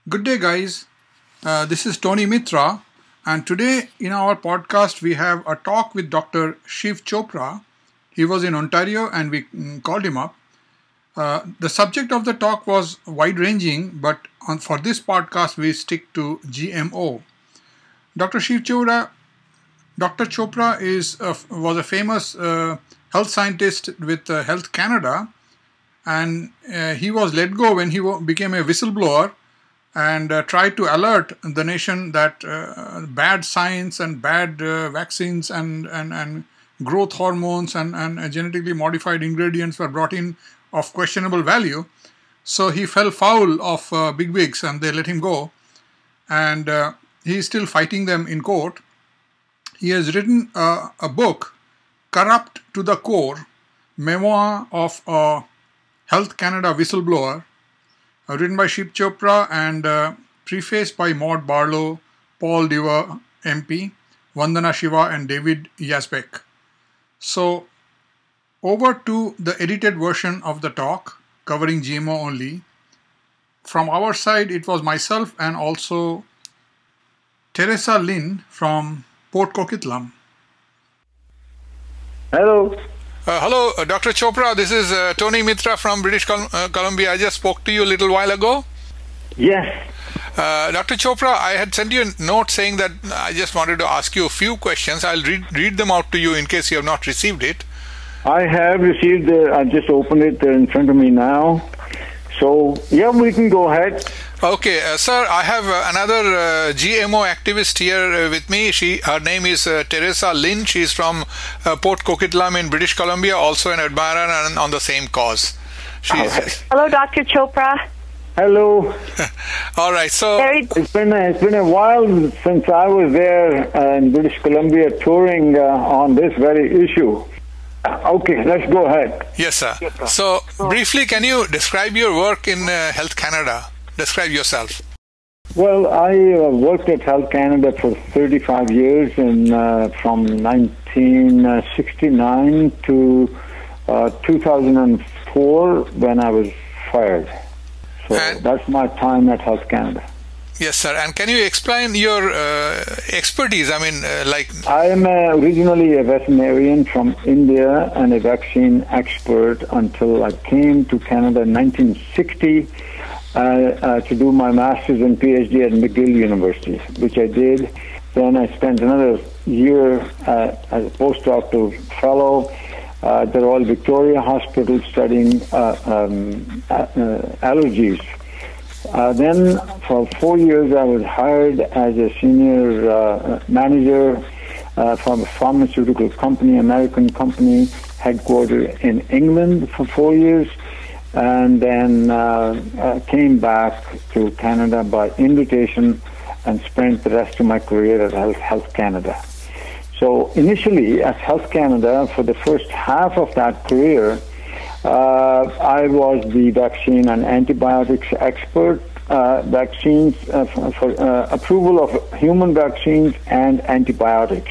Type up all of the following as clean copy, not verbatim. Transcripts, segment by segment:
Good day, guys. This is Tony Mitra, and today in our podcast we have a talk with Dr. Shiv Chopra. He was in Ontario and we called him up. The subject of the talk was wide ranging, but for this podcast we stick to GMO. Dr. Shiv Chopra, Dr. Chopra was a famous health scientist with Health Canada, and he was let go when he became a whistleblower and tried to alert the nation that bad science and bad vaccines and growth hormones and genetically modified ingredients were brought in of questionable value. So he fell foul of bigwigs and they let him go. And he is still fighting them in court. He has written a book, Corrupt to the Core, Memoir of a Health Canada Whistleblower, written by Shiv Chopra and prefaced by Maud Barlow, Paul Dewar, MP, Vandana Shiva and David Yazbek. So, over to the edited version of the talk, covering GMO only. From our side, it was myself and also Teresa Lin from Port Coquitlam. Hello. Hello, Dr. Chopra. This is Tony Mitra from British Columbia. I just spoke to you a little while ago. Yes. Dr. Chopra, I had sent you a note saying that I just wanted to ask you a few questions. I'll read them out to you in case you have not received it. I have received I just opened it in front of me now. So, yeah, we can go ahead. Okay, sir, I have another GMO activist here with me. Her name is Teresa Lin. She is from Port Coquitlam in British Columbia, also an admirer and on the same cause. Hello, Dr. Chopra. Hello. All right, so it's been a while since I was there in British Columbia touring on this very issue. Okay, let's go ahead. Yes, sir. So, briefly, can you describe your work in Health Canada? Describe yourself. Well, I worked at Health Canada for 35 years, and from 1969 to 2004 when I was fired. So that's my time at Health Canada. Yes, sir. And can you explain your expertise? I mean, I am originally a veterinarian from India and a vaccine expert until I came to Canada in 1960 to do my master's and PhD at McGill University, which I did. Then I spent another year as a postdoctoral fellow at the Royal Victoria Hospital studying allergies. Then for 4 years I was hired as a senior manager from a pharmaceutical company, American company, headquartered in England for 4 years, and then came back to Canada by invitation and spent the rest of my career at Health Canada. So initially at Health Canada, for the first half of that career, I was the vaccine and antibiotics expert, vaccines for approval of human vaccines and antibiotics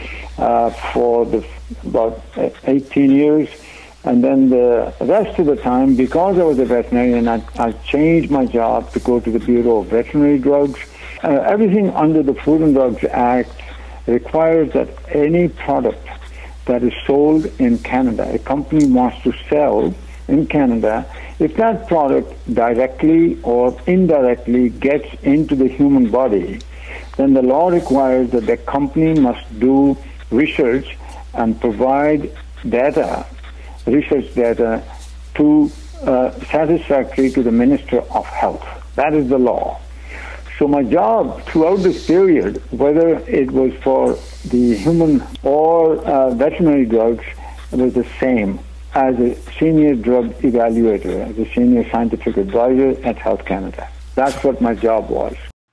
for about 18 years. And then the rest of the time, because I was a veterinarian, I changed my job to go to the Bureau of Veterinary Drugs. Everything under the Food and Drugs Act requires that any product that is sold in Canada, a company wants to sell in Canada, if that product directly or indirectly gets into the human body, then the law requires that the company must do research and provide data, research data, to satisfactory to the Minister of Health. That is the law. So my job throughout this period, whether it was for the human or veterinary drugs, was the same as a senior drug evaluator, as a senior scientific advisor at Health Canada. That's what my job was.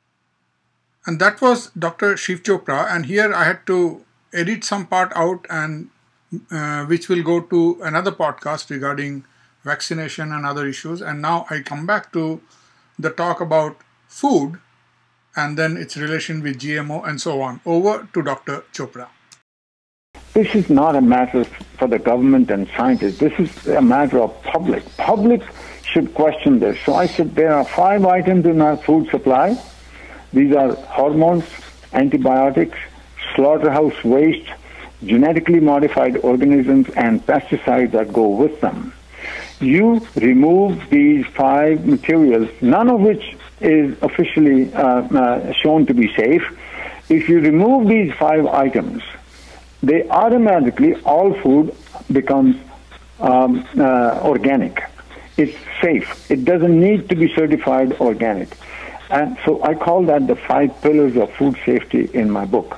And that was Dr. Shiv Chopra, and here I had to edit some part out, and which will go to another podcast regarding vaccination and other issues. And now I come back to the talk about food and then its relation with GMO and so on. Over to Dr. Chopra. This is not a matter for the government and scientists. This is a matter of public. Public should question this. So I said, there are 5 items in our food supply. These are hormones, antibiotics, slaughterhouse waste, genetically modified organisms, and pesticides that go with them. You remove these 5 materials, none of which is officially shown to be safe. If you remove these 5 items, they automatically, all food becomes organic. It's safe. It doesn't need to be certified organic. And so I call that the 5 pillars of food safety in my book.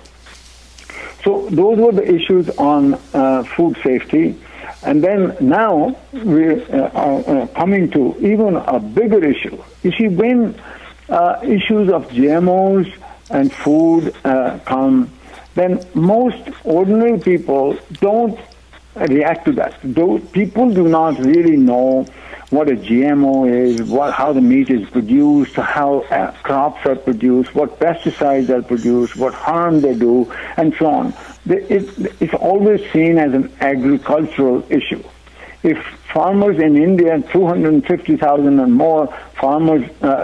So those were the issues on food safety. And then now we are coming to even a bigger issue. You see, when issues of GMOs and food come, then most ordinary people don't react to that. People do not really know what a GMO is, how the meat is produced, how crops are produced, what pesticides are produced, what harm they do, and so on. It's always seen as an agricultural issue. If farmers in India, 250,000 and more farmers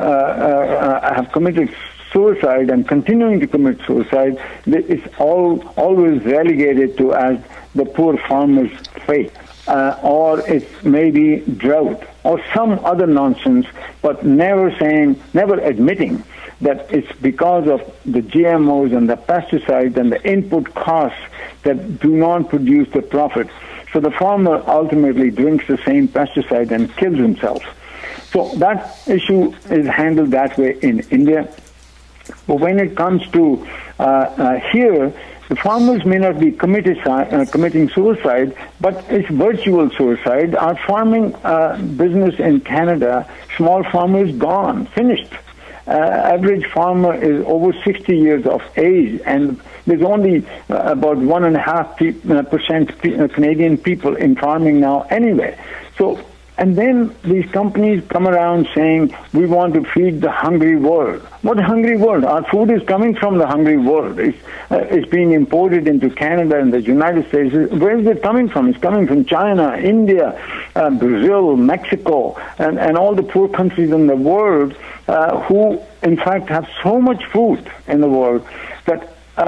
have committed suicide and continuing to commit suicide, it's always relegated to as the poor farmer's fate. Or it's maybe drought or some other nonsense, but never admitting that it's because of the GMOs and the pesticides and the input costs that do not produce the profit. So the farmer ultimately drinks the same pesticide and kills himself. So that issue is handled that way in India. But when it comes to here, the farmers may not be committing suicide, but it's virtual suicide. Our farming business in Canada, small farmers gone, finished. Average farmer is over 60 years of age, and there's only about 1.5% Canadian people in farming now anyway. So, and then these companies come around saying, we want to feed the hungry world. What hungry world? Our food is coming from the hungry world. It's being imported into Canada and the United States. Where is it coming from? It's coming from China, India, Brazil, Mexico, and all the poor countries in the world who, in fact, have so much food in the world that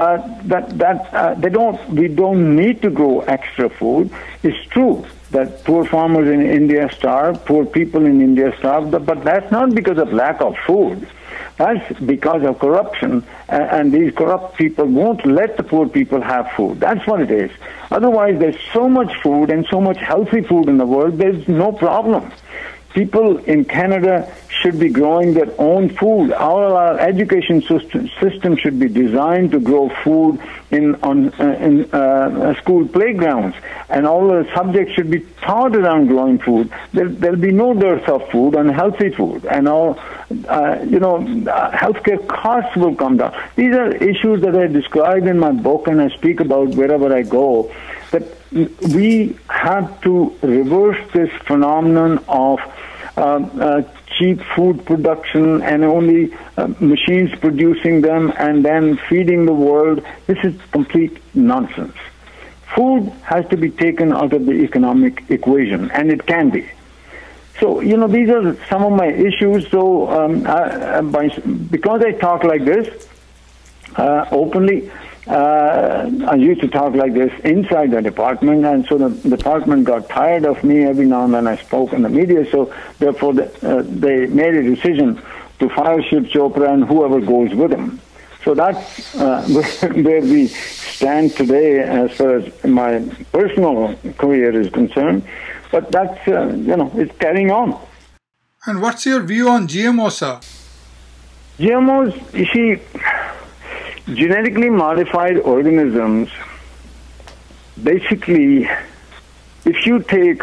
we don't need to grow extra food. It's true that poor farmers in India starve, poor people in India starve, but that's not because of lack of food. That's because of corruption, and these corrupt people won't let the poor people have food. That's what it is. Otherwise, there's so much food and so much healthy food in the world, there's no problem. People in Canada should be growing their own food. Our education system should be designed to grow food in school playgrounds, and all the subjects should be taught around growing food. There'll be no dearth of food and healthy food, and all healthcare costs will come down. These are issues that I describe in my book and I speak about wherever I go. That we have to reverse this phenomenon of cheap food production and only machines producing them and then feeding the world. This is complete nonsense. Food has to be taken out of the economic equation, and it can be. So, these are some of my issues. So, because I talk like this openly, I used to talk like this inside the department, and so the department got tired of me. Every now and then I spoke in the media, so therefore they made a decision to fire Shiv Chopra and whoever goes with him. So that's where we stand today as far as my personal career is concerned. But that's, it's carrying on. And what's your view on GMO, sir? GMOs, you see, genetically modified organisms, basically, if you take,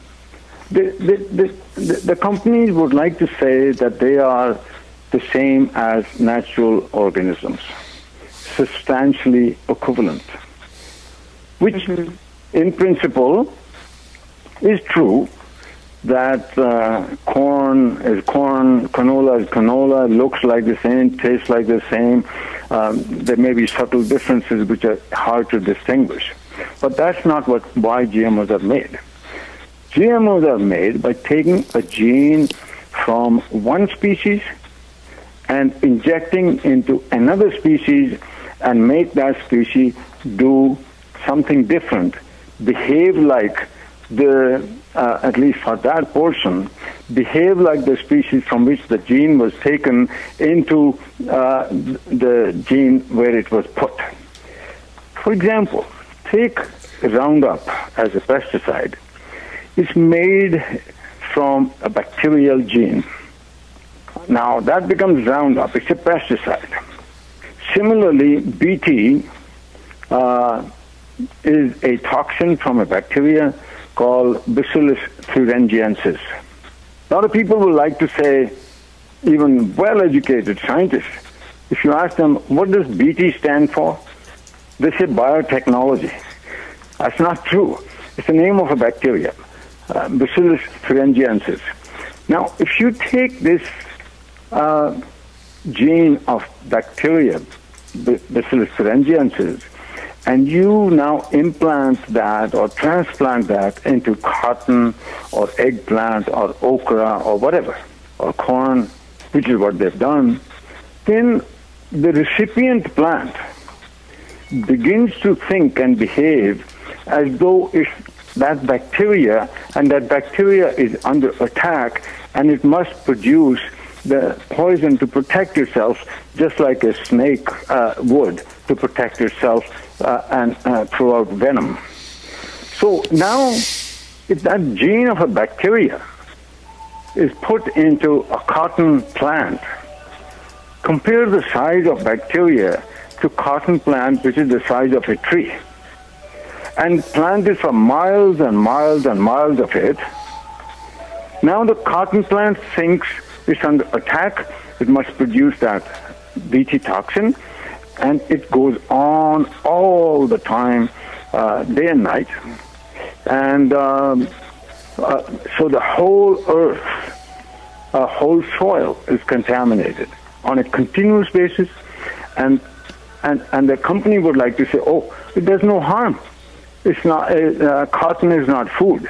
the companies would like to say that they are the same as natural organisms, substantially equivalent, which in principle is true, that corn is corn, canola is canola, looks like the same, tastes like the same. There may be subtle differences which are hard to distinguish. But that's not why GMOs are made. GMOs are made by taking a gene from one species and injecting into another species and make that species do something different, behave like at least for that portion, behave like the species from which the gene was taken into the gene where it was put. For example, take Roundup as a pesticide. It's made from a bacterial gene. Now that becomes Roundup. It's a pesticide. Similarly, BT is a toxin from a bacteria called Bacillus thuringiensis. A lot of people would like to say, even well-educated scientists, if you ask them, what does BT stand for? They say biotechnology. That's not true. It's the name of a bacteria, Bacillus thuringiensis. Now, if you take this gene of bacteria, Bacillus thuringiensis, and you now implant that or transplant that into cotton or eggplant or okra or whatever, or corn, which is what they've done, then the recipient plant begins to think and behave as though it's that bacteria, and that bacteria is under attack, and it must produce the poison to protect itself, just like a snake would to protect itself and throw out venom. So now, if that gene of a bacteria is put into a cotton plant, compare the size of bacteria to cotton plant, which is the size of a tree, and plant it for miles and miles and miles of it. Now the cotton plant thinks it's under attack. It must produce that BT toxin, and it goes on all the time, day and night. And so the whole earth, whole soil is contaminated on a continuous basis, and the company would like to say, oh, it does no harm. It's not cotton is not food,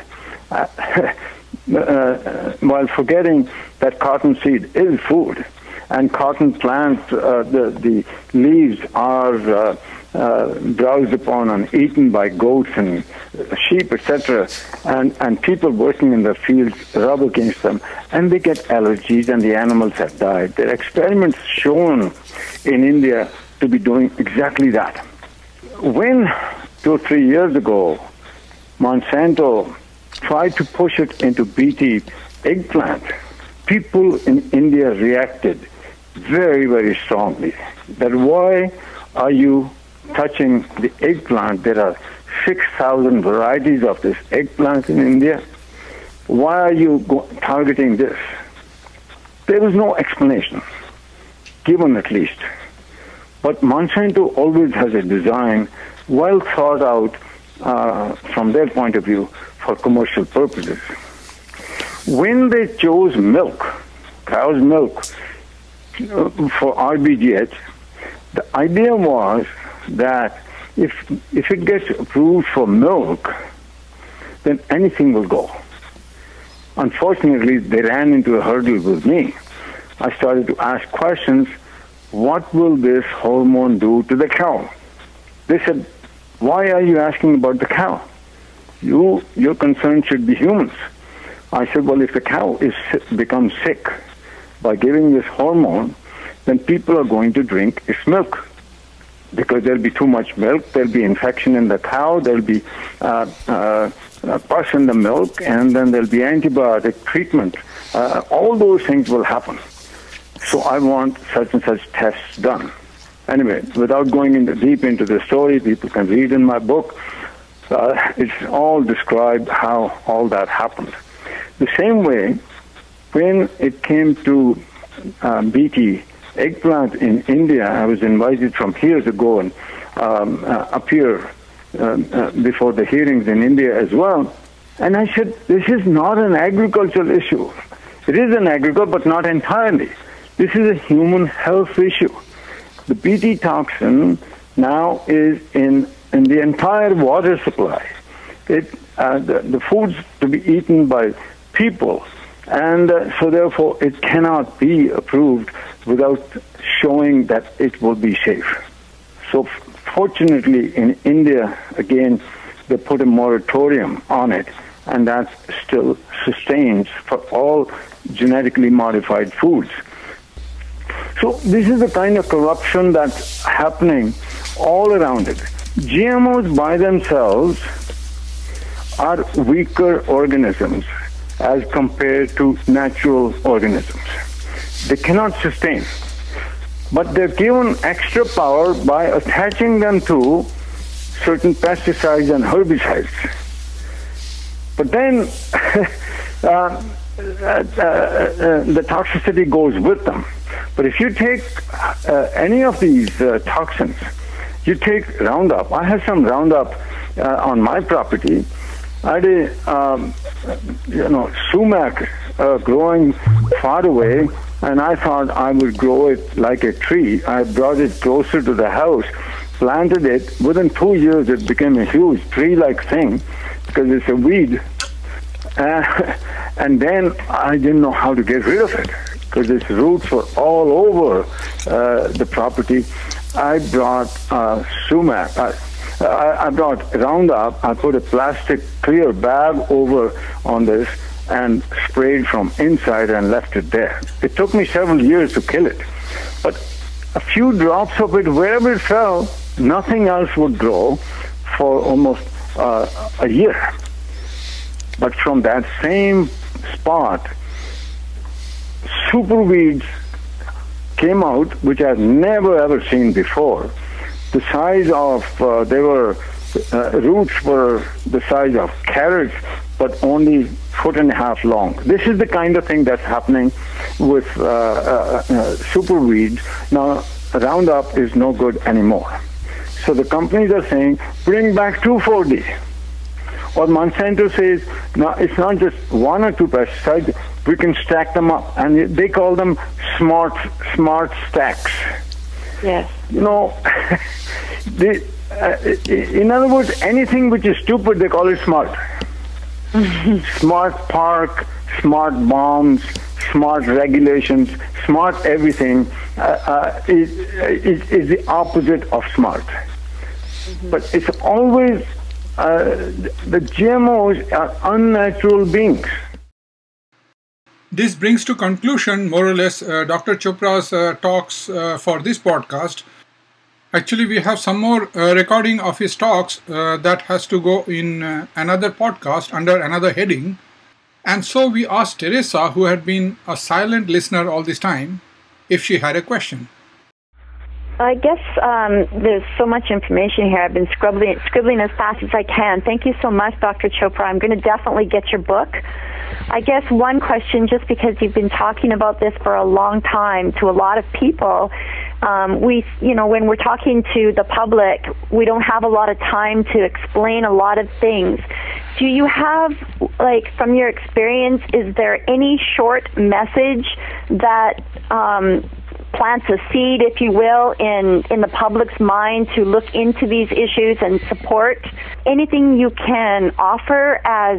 while forgetting that cotton seed is food, and cotton plant, the leaves are browsed upon and eaten by goats and sheep, etc. And people working in the fields rub against them, and they get allergies, and the animals have died. There are experiments shown in India to be doing exactly that. When 2 or 3 years ago, Monsanto tried to push it into BT eggplant, people in India reacted very, very strongly. That why are you touching the eggplant? There are 6,000 varieties of this eggplant in India. Why are you targeting this? There was no explanation, given at least. But Monsanto always has a design well thought out from their point of view for commercial purposes. When they chose milk, cow's milk, for RBGH, the idea was that if it gets approved for milk, then anything will go. Unfortunately, they ran into a hurdle with me. I started to ask questions. What will this hormone do to the cow? They said, why are you asking about the cow? Your concern should be humans. I said, well, if the cow becomes sick by giving this hormone, then people are going to drink its milk, because there'll be too much milk, there'll be infection in the cow, there'll be pus in the milk, and then there'll be antibiotic treatment. All those things will happen. So I want such and such tests done. Anyway, without going deep into the story, people can read in my book. It's all described how all that happened. The same way, when it came to BT eggplant in India, I was invited from here to go and appear before the hearings in India as well. And I said, this is not an agricultural issue. It is an agricultural, but not entirely. This is a human health issue. The BT toxin now is in the entire water supply. the foods to be eaten by people. And so therefore it cannot be approved without showing that it will be safe. So fortunately in India, again, they put a moratorium on it, and that still sustains for all genetically modified foods. So this is the kind of corruption that's happening all around it. GMOs by themselves are weaker organisms as compared to natural organisms. They cannot sustain. But they're given extra power by attaching them to certain pesticides and herbicides. But then the toxicity goes with them. But if you take any of these toxins, you take Roundup. I have some Roundup on my property. I had a sumac growing far away, and I thought I would grow it like a tree. I brought it closer to the house, planted it. Within 2 years, it became a huge tree-like thing because it's a weed. And then I didn't know how to get rid of it because its roots were all over the property. I brought sumac. I brought Roundup. I put a plastic clear bag over on this and sprayed from inside and left it there. It took me several years to kill it. But a few drops of it, wherever it fell, nothing else would grow for almost a year. But from that same spot, super weeds came out, which I've never ever seen before. The size of, roots were the size of carrots, but only 1.5 feet long. This is the kind of thing that's happening with super weeds. Now, Roundup is no good anymore. So the companies are saying, bring back 2,4-D. Or Monsanto says, no, it's not just 1 or 2 pesticides, we can stack them up. And they call them smart stacks. Yes. In other words, anything which is stupid, they call it smart. Smart park, smart bombs, smart regulations, smart everything is the opposite of smart. Mm-hmm. But it's always, the GMOs are unnatural beings. This brings to conclusion, more or less, Dr. Chopra's talks for this podcast. Actually, we have some more recording of his talks that has to go in another podcast under another heading. And so we asked Teresa, who had been a silent listener all this time, if she had a question. I guess there's so much information here. I've been scribbling as fast as I can. Thank you so much, Dr. Chopra. I'm going to definitely get your book. I guess one question, just because you've been talking about this for a long time to a lot of people, when we're talking to the public, we don't have a lot of time to explain a lot of things. Do you have, from your experience, is there any short message that plants a seed, if you will, in the public's mind to look into these issues and support? Anything you can offer as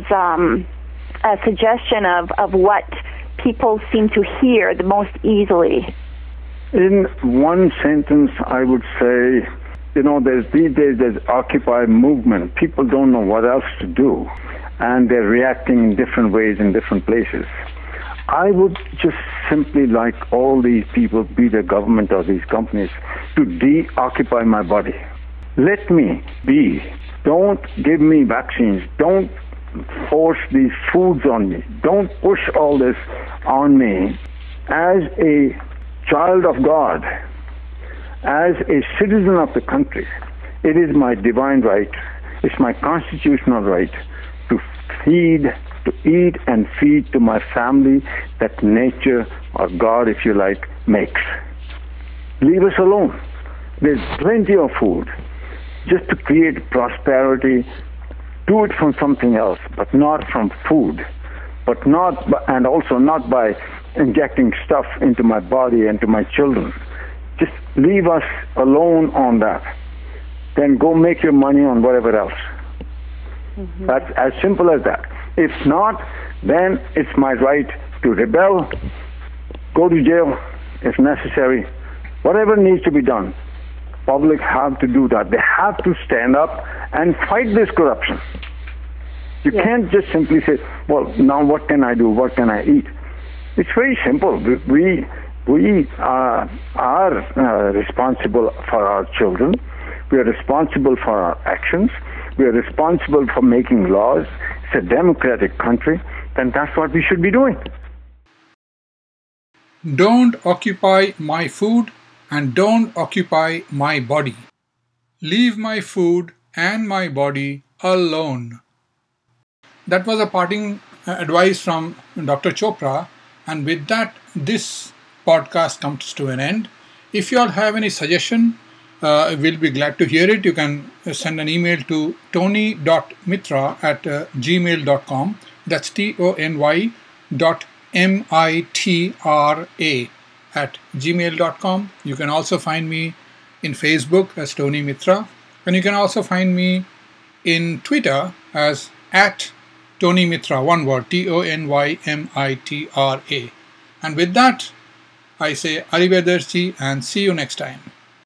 a suggestion of what people seem to hear the most easily? In one sentence, I would say, these days there's Occupy movement. People don't know what else to do, and they're reacting in different ways in different places. I would just simply like all these people, be the government or these companies, to de-occupy my body. Let me be. Don't give me vaccines. Don't force these foods on me. Don't push all this on me. As a child of God, as a citizen of the country, it is my divine right, it's my constitutional right to eat and feed to my family that nature or God, if you like, makes. Leave us alone. There's plenty of food. Just to create prosperity, do it from something else, but not from food. And also not by injecting stuff into my body and to my children. Just leave us alone on that. Then go make your money on whatever else. That's as simple as that. If not, then it's my right to rebel, go to jail if necessary, whatever needs to be done. Public have to do that. They have to stand up and fight this corruption. You can't just simply say, well, now what can I do? What can I eat? It's very simple. We are responsible for our children. We are responsible for our actions. We are responsible for making laws. It's a democratic country. Then that's what we should be doing. Don't occupy my food and don't occupy my body. Leave my food and my body alone. That was a parting advice from Dr. Chopra, and with that, this podcast comes to an end. If you all have any suggestion, we'll be glad to hear it. You can send an email to tony.mitra@gmail.com. That's tony.mitra@gmail.com. You can also find me in Facebook as Tony Mitra, and you can also find me in Twitter as @Tony Mitra, one word, TONYMITRA. And with that, I say Arrivederci and see you next time.